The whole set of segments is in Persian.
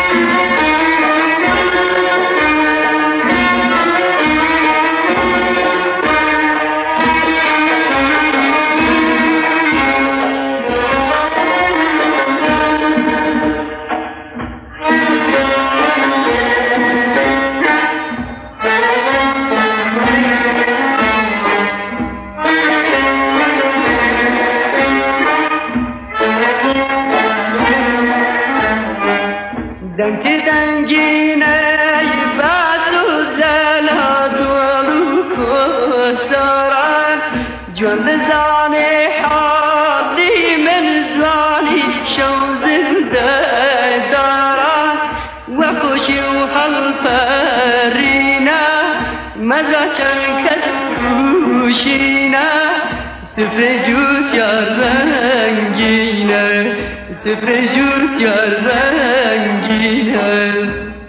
دنگ دنگینه بسوز للادولو کسران جون بزاني حاضي من زواني شوزنده داران وخوشي وحلفرينا مزرعة كسوشينا سفرجوت يا رنگينا سفرجوت يا رنگينا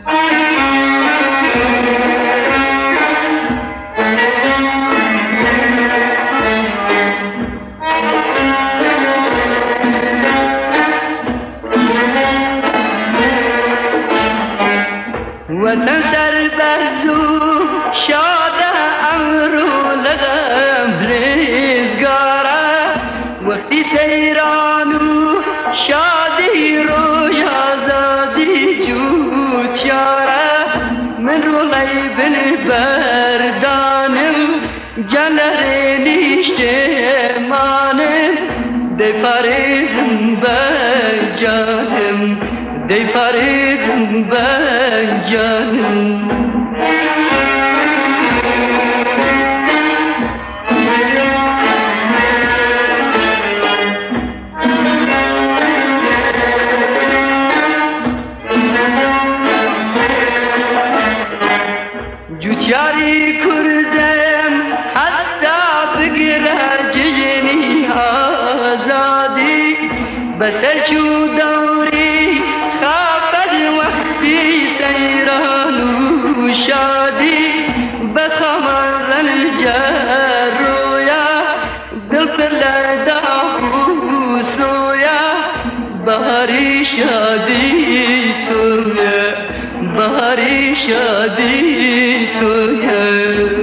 وتنسى البرزو شاد أمرو لغم رزقارا وقتی سیرانو شادی رویا زادی جوت یارا من رولی بن بردانم گلر نیشتمانم دی پاریزم بگانم دی پاریزم بگانم جوتیاری کردم هستا بگره جنی آزادی بسر چو دوری خافد وقتی سیران و شادی بخمر الجرویا دل پر لدا خوصویا بهاری شادی تویا بهاری شادی تویا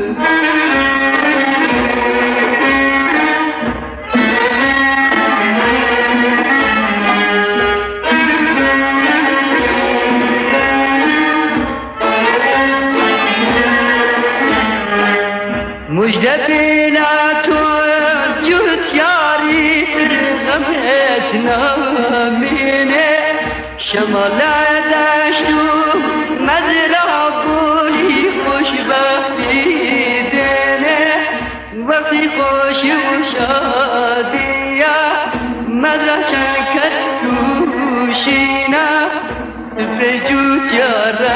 مجد بلا تو جوت یاری غمت نامینه شمال دشتو مزرعه بولی خوشبختی دنه وقتی خوش و شادیه مزرعه چند کس روشینه سفر جوت یا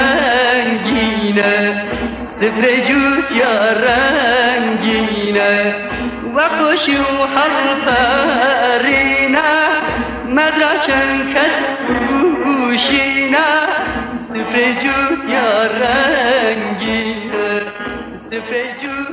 رنگینه سفر جوت یا رنگینه و خوش و حرفرینه مزرعه چند کس روشینه سفر جوت یا رنگینه سفر جوت